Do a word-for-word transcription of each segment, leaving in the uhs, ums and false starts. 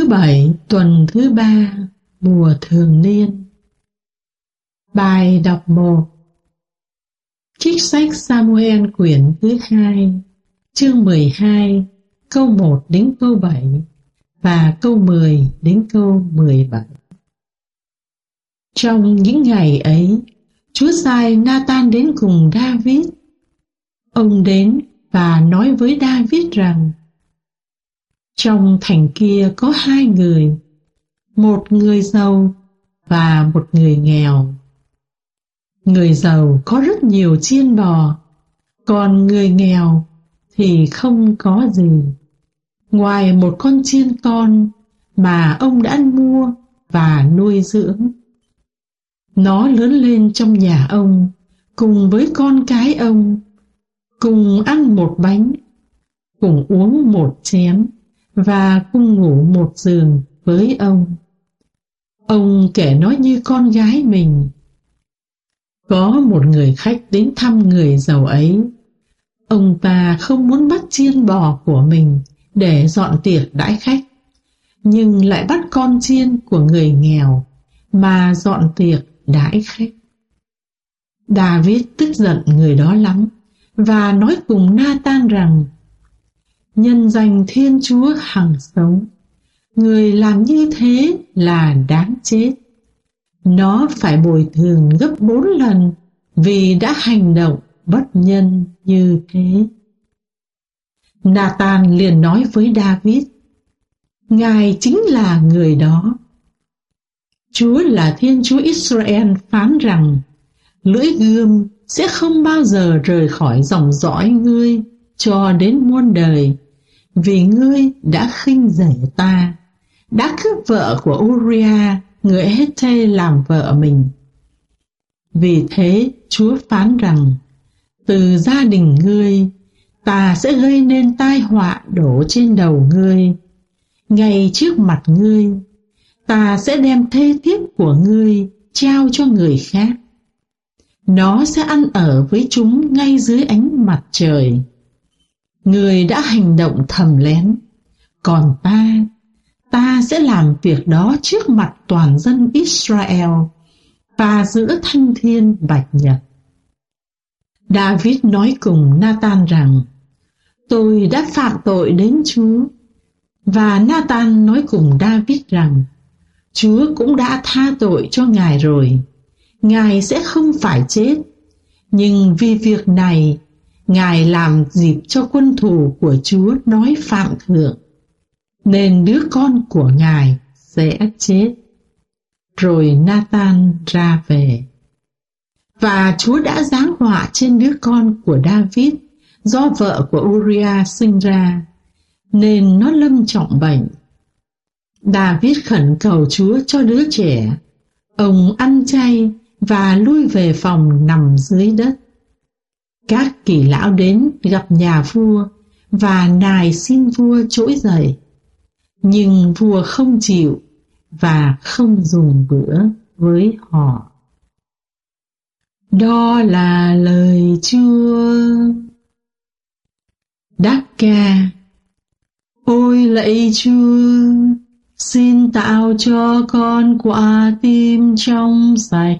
bảy tuần thứ ba mùa thường niên. Bài đọc một. Trích sách Sa-mu-el quyển thứ hai, chương mười hai, câu một đến câu bảy và câu mười đến câu mười bảy. Trong những ngày ấy, Chúa sai Na-tan đến cùng Da-vít. Ông đến và nói với Da-vít rằng: trong thành kia có hai người, một người giàu và một người nghèo. Người giàu có rất nhiều chiên bò, còn người nghèo thì không có gì, ngoài một con chiên con mà ông đã mua và nuôi dưỡng. Nó lớn lên trong nhà ông, cùng với con cái ông, cùng ăn một bánh, cùng uống một chén, và cùng ngủ một giường với ông. Ông kể nó như con gái mình. Có một người khách đến thăm người giàu ấy. Ông ta không muốn bắt chiên bò của mình để dọn tiệc đãi khách, nhưng lại bắt con chiên của người nghèo mà dọn tiệc đãi khách. Da-vít tức giận người đó lắm và nói cùng Na-tan rằng: nhân danh Thiên Chúa hằng sống, người làm như thế là đáng chết. Nó phải bồi thường gấp bốn lần vì đã hành động bất nhân như thế. Na-tan liền nói với Da-vít: Ngài chính là người đó. Chúa là Thiên Chúa Israel phán rằng: lưỡi gươm sẽ không bao giờ rời khỏi dòng dõi ngươi cho đến muôn đời, vì ngươi đã khinh rẻ ta, đã cướp vợ của Uriah người Hethê làm vợ mình. Vì thế Chúa phán rằng: từ gia đình ngươi ta sẽ gây nên tai họa đổ trên đầu ngươi. Ngay trước mặt ngươi ta sẽ đem thê thiếp của ngươi trao cho người khác. Nó sẽ ăn ở với chúng ngay dưới ánh mặt trời. Ngươi đã hành động thầm lén, còn ta, ta sẽ làm việc đó trước mặt toàn dân Israel và giữa thanh thiên bạch nhật. Da-vít nói cùng Na-tan rằng: tôi đã phạm tội đến Chúa. Và Na-tan nói cùng Da-vít rằng: Chúa cũng đã tha tội cho ngài rồi, ngài sẽ không phải chết. Nhưng vì việc này, ngài làm dịp cho quân thù của Chúa nói phạm thượng, nên đứa con của ngài sẽ chết. Rồi Na-tan ra về. Và Chúa đã giáng họa trên đứa con của Da-vít do vợ của Uriah sinh ra, nên nó lâm trọng bệnh. Da-vít khẩn cầu Chúa cho đứa trẻ. Ông ăn chay và lui về phòng nằm dưới đất. Các kỳ lão đến gặp nhà vua và nài xin vua trỗi dậy, nhưng vua không chịu và không dùng bữa với họ. Đó là lời Chúa. Đáp ca. Ôi lạy Chúa, xin tạo cho con quả tim trong sạch.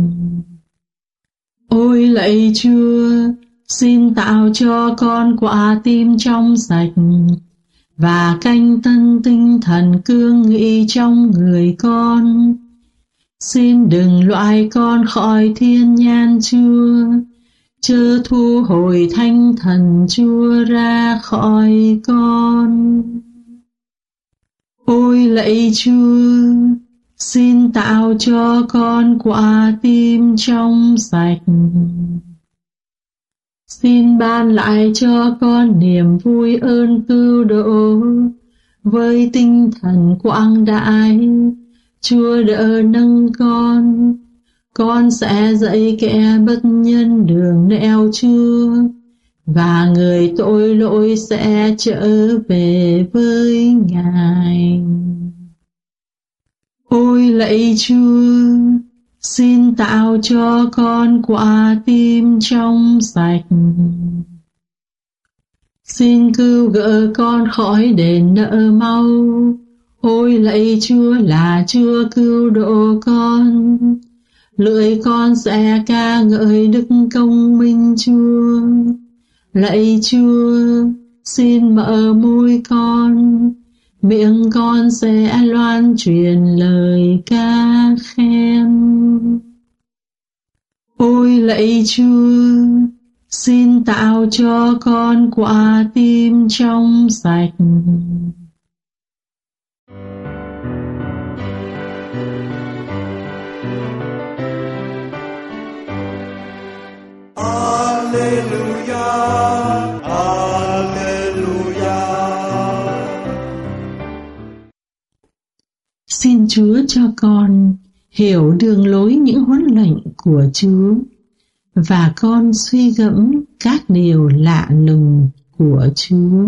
Ôi lạy Chúa, xin tạo cho con quả tim trong sạch và canh tân tinh thần cương nghị trong người con. Xin đừng loại con khỏi thiên nhãn Chúa, chớ thu hồi thanh thần Chúa ra khỏi con. Ôi lạy Chúa, xin tạo cho con quả tim trong sạch. Xin ban lại cho con niềm vui ơn cứu độ với tinh thần quảng đại. Chúa đỡ nâng con, con sẽ dạy kẻ bất nhân đường nẻo Chúa, và người tội lỗi sẽ trở về với Ngài. Ôi lạy Chúa, xin tạo cho con quả tim trong sạch. Xin cứu gỡ con khỏi đền nợ mau, Ôi lạy Chúa là Chúa cứu độ con, lưỡi con sẽ ca ngợi đức công minh Chúa. Lạy Chúa, xin mở môi con, miệng con sẽ loan truyền lời ca khen. Ôi lạy Chúa, xin tạo cho con quả tim trong sạch. Alleluia, Alleluia. Xin Chúa cho con hiểu đường lối những huấn lệnh của Chúa, và con suy gẫm các điều lạ lùng của Chúa.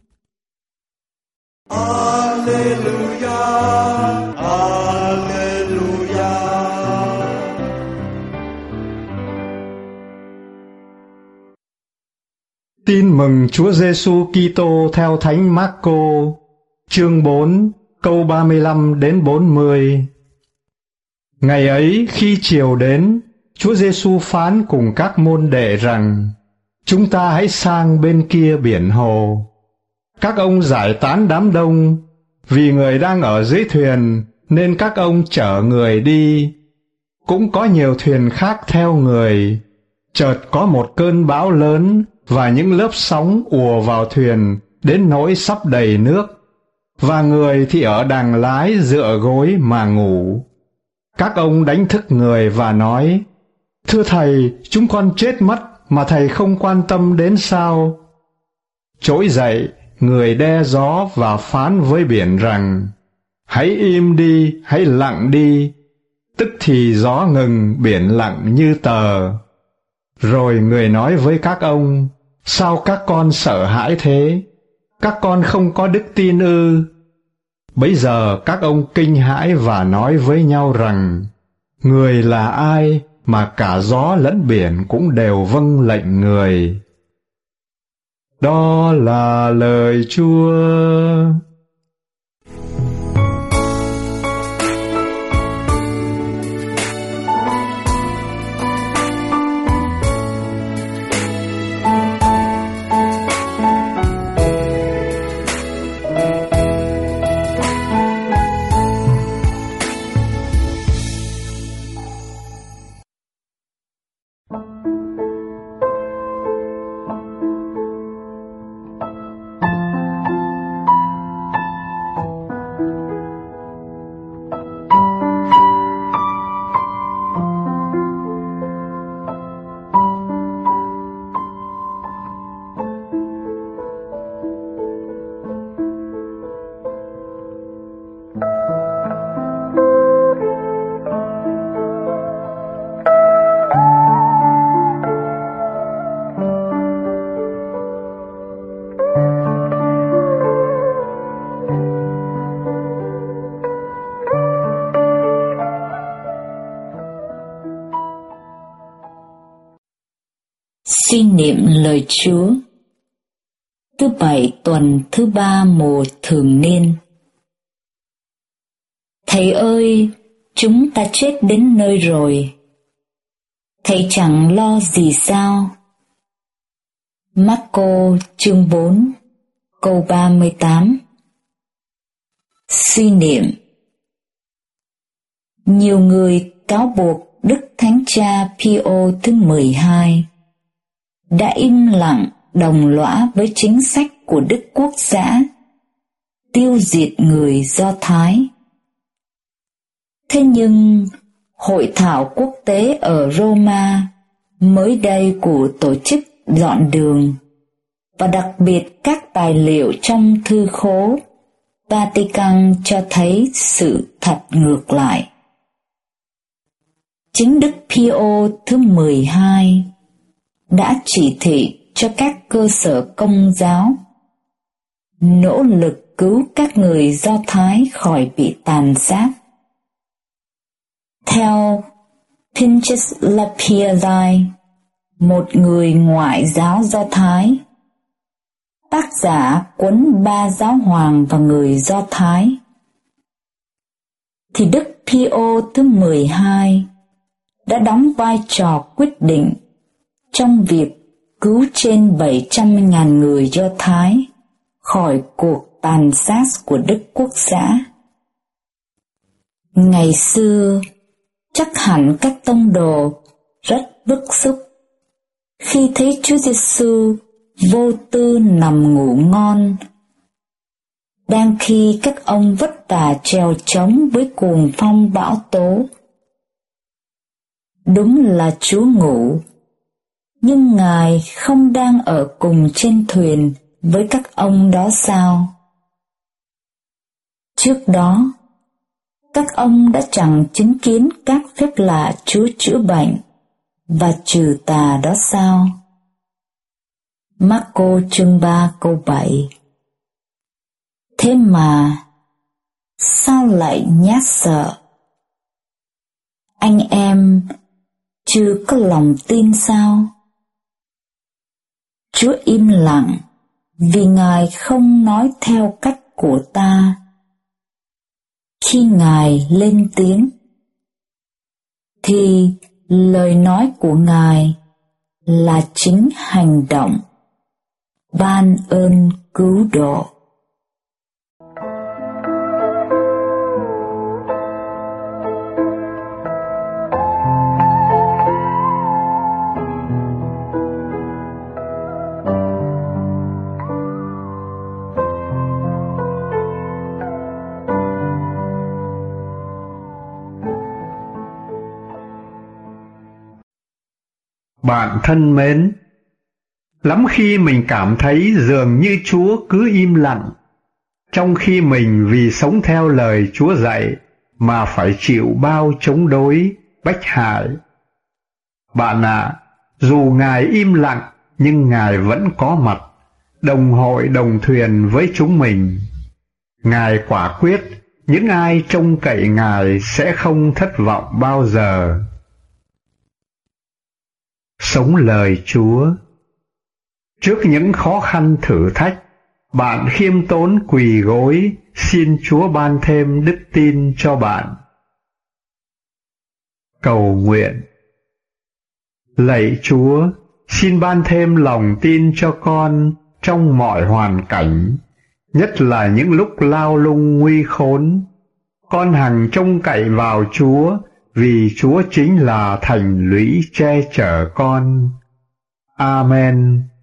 Alleluia, Alleluia. Tin mừng Chúa Giêsu Kitô theo Thánh Mác-cô, chương bốn, câu ba mươi lăm đến bốn mươi. Ngày ấy khi chiều đến, Chúa Giêsu phán cùng các môn đệ rằng: chúng ta hãy sang bên kia biển hồ. Các ông giải tán đám đông, vì người đang ở dưới thuyền nên các ông chở người đi. Cũng có nhiều thuyền khác theo người. Chợt có một cơn bão lớn và những lớp sóng ùa vào thuyền đến nỗi sắp đầy nước, và người thì ở đàng lái dựa gối mà ngủ. Các ông đánh thức người và nói: thưa Thầy, chúng con chết mất mà Thầy không quan tâm đến sao? Trỗi dậy, người đe gió và phán với biển rằng: hãy im đi, hãy lặng đi. Tức thì gió ngừng, biển lặng như tờ. Rồi người nói với các ông: sao các con sợ hãi thế? Các con không có đức tin ư? Bấy giờ các ông kinh hãi và nói với nhau rằng: người là ai mà cả gió lẫn biển cũng đều vâng lệnh người? Đó là lời Chúa. Suy niệm lời Chúa. Thứ bảy tuần thứ ba mùa thường niên. Thầy ơi, chúng ta chết đến nơi rồi. Thầy chẳng lo gì sao? Mác-cô chương bốn, câu ba mươi tám. Suy niệm. Nhiều người cáo buộc Đức Thánh Cha Pio thứ mười hai đã im lặng đồng lõa với chính sách của Đức Quốc xã tiêu diệt người Do Thái. Thế nhưng Hội thảo quốc tế ở Roma mới đây của tổ chức dọn đường, và đặc biệt các tài liệu trong thư khố Vatican cho thấy sự thật ngược lại. Chính Đức Pio thứ mười hai đã chỉ thị cho các cơ sở công giáo nỗ lực cứu các người Do Thái khỏi bị tàn sát. Theo Pinchas Lapierre, một người ngoại giáo Do Thái, tác giả cuốn Ba Giáo Hoàng và Người Do Thái, thì Đức Pio thứ mười hai đã đóng vai trò quyết định trong việc cứu trên bảy trăm nghìn người Do Thái khỏi cuộc tàn sát của Đức Quốc xã. Ngày xưa, chắc hẳn các tông đồ rất bức xúc khi thấy Chúa Giêsu vô tư nằm ngủ ngon, đang khi các ông vất vả trèo trống với cuồng phong bão tố. Đúng là Chúa ngủ, nhưng Ngài không đang ở cùng trên thuyền với các ông đó sao? Trước đó, các ông đã chẳng chứng kiến các phép lạ Chúa chữa bệnh và trừ tà đó sao? Marco chương ba câu bảy. Thế mà, sao lại nhát sợ? Anh em chưa có lòng tin sao? Chúa im lặng vì Ngài không nói theo cách của ta. Khi Ngài lên tiếng, thì lời nói của Ngài là chính hành động ban ơn cứu độ. Bạn thân mến, lắm khi mình cảm thấy dường như Chúa cứ im lặng, trong khi mình vì sống theo lời Chúa dạy mà phải chịu bao chống đối, bách hại. Bạn ạ, à, dù Ngài im lặng nhưng Ngài vẫn có mặt, đồng hội đồng thuyền với chúng mình. Ngài quả quyết, những ai trông cậy Ngài sẽ không thất vọng bao giờ. Sống lời Chúa. Trước những khó khăn thử thách, bạn khiêm tốn quỳ gối, xin Chúa ban thêm đức tin cho bạn. Cầu nguyện. Lạy Chúa, xin ban thêm lòng tin cho con trong mọi hoàn cảnh, nhất là những lúc lao lung nguy khốn. Con hằng trông cậy vào Chúa, vì Chúa chính là thành lũy che chở con. Amen.